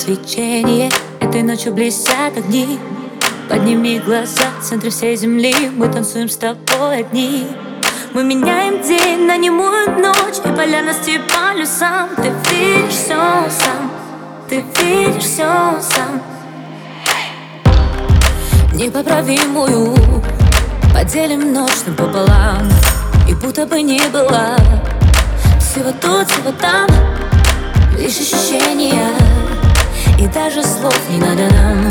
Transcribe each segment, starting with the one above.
свечение. Этой ночью блестят огни. Подними глаза, в центре всей земли мы танцуем с тобой одни. Мы меняем день на немую ночь и полярности полюсам. Ты видишь все сам, ты видишь все сам. Непоправимую поделим ночь напополам, и будто бы не было всего тут, всего там. Лишь ощущения, и даже слов не надо нам.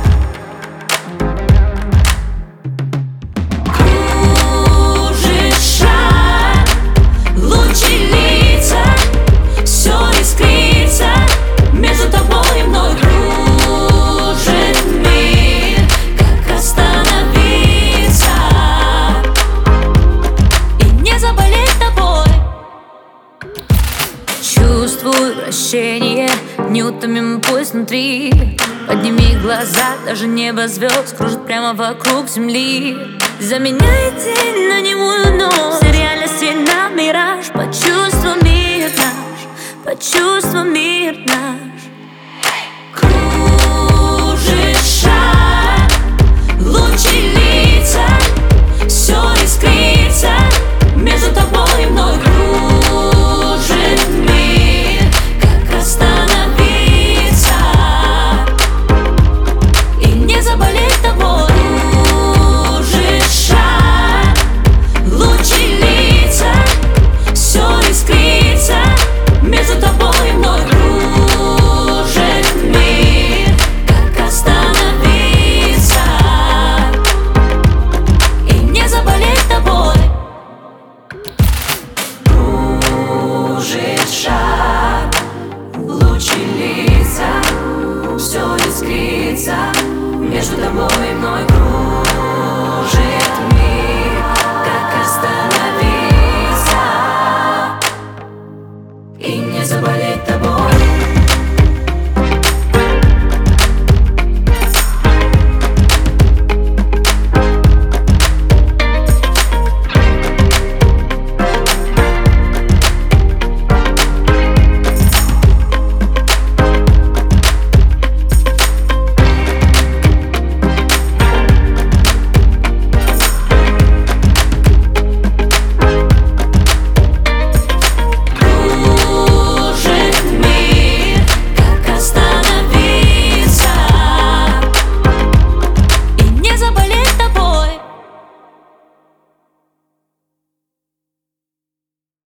Чувствуй вращение, неутомимый пульс внутри. Подними глаза, даже небо звезд кружит прямо вокруг земли. Заменяй день на немую ночь, вся реальность на мираж. Почувствуй мир наш, почувствуй мир наш. Кружит шар, лучи лица, все искрится между тобой и мной. Кружит мир, как остановиться и не заболеть тобой. Кружит шар, лучи лица, все искрится между тобой и мной. Кружит мир, как остановиться и не заболеть тобой. Кружит шар, лучи лица, все искрится между тобой и мной. Кружит мир, как остановиться и не заболеть тобой.